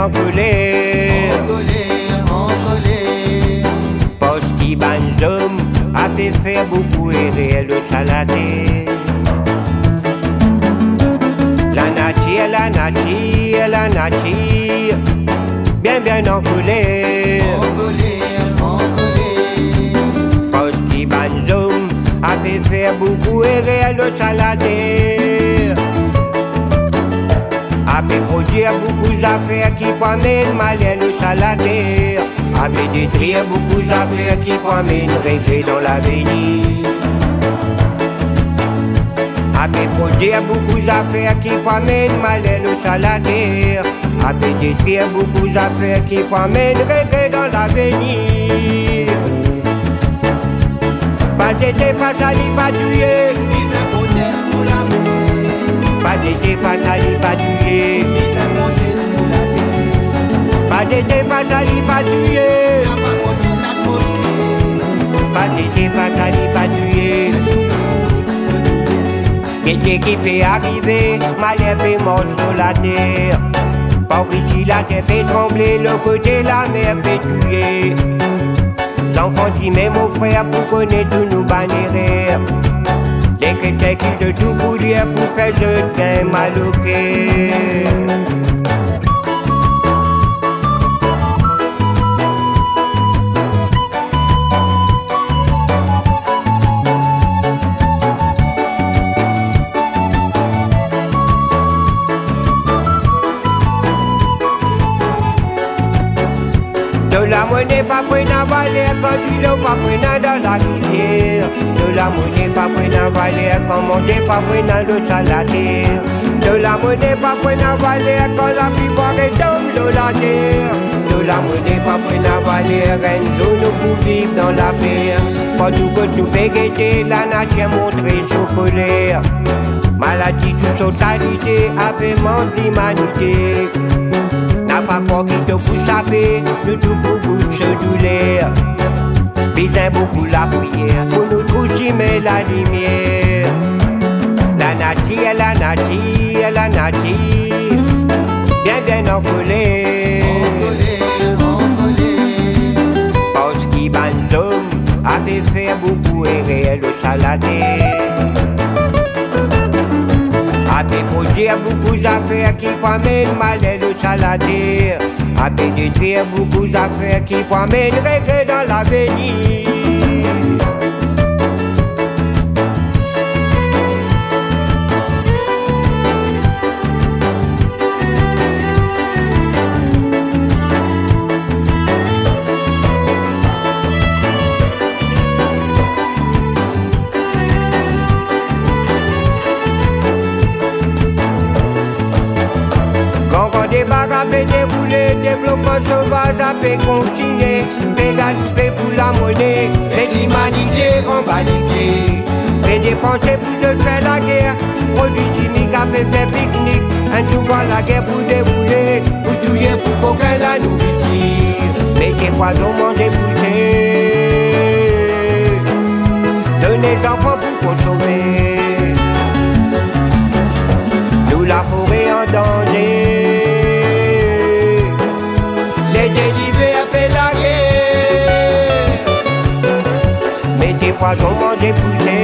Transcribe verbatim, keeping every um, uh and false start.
en colère, en colère, en colère. Parce qu'il banzom a fait faire beaucoup errer le salaté. La nature, la nature, la nature, bien bien en colère, En colère, en colère. Parce qu'il banzom a fait faire beaucoup errer le salaté. A fait produire beaucoup d'affaires qui promènent malin le salaté. A fait détruire beaucoup d'affaires qui promènent rêver dans l'avenir. A fait produire beaucoup d'affaires qui promènent malin le salaté. A fait détruire beaucoup d'affaires qui promènent rêver dans l'avenir. Pas été pas sali, pas tué. Ils imposent pour l'amour. Pas été pas sali, pas tué. Ils imposent pour la terre. Pas été pas sali, pas tué. Y'a pas contre l'atmosphère. Pas été pas sali, pas tué. Qu'est-ce qui fait arriver, malheur fait mort sur la terre. Par ici la terre fait trembler, le côté la mer fait tuer. L'enfant dit mais mon frère pour connaître tous nos bannières. Les chrétiens qui de tout pour dire pour faire jeter un mal au cœur. De la monnaie pas prenne à valer quand tu l'as pas prenne dans la rivière. De la monnaie pas prenne à valer quand manger pas prenne de salaté. De la monnaie pas prenne à valer quand la plupart est tombe de la terre. De la monnaie pas prenne à valer une zone pour vivre dans la paix. Quand tout que tout végéter, la nature montrer son colère. Maladie, toute totalité, avènement d'humanité. N'a pas quoi qui te pousse à faire, nous tout pour bouche douleur. Besoin beaucoup la prière, pour nous trouver mais la lumière. La nature, la nature, la nature, bien bien en colère. En colère, en colère. Parce qu'il banzom avait fait beaucoup errer le salaté. A fait produire beaucoup d'affaires qui promènent malin le salaté. A fait détruire beaucoup d'affaires qui promènent regret dans l'avenir. Quand des bagarres fait dérouler, développement sauvage a fait continuer. Égalité pour la monnaie, et l'humanité en validé. Et dépenser pour de faire la guerre, produits chimiques a fait faire pique-nique. Un tout quand la guerre pour dérouler, pour tuer, pour qu'aucun la nourriture. Mais des poisons mangés poussés, donnez enfants pour consommer. Nous la forêt en danger. Les délivés appellent la guerre. Mais des poisons mangés poussés.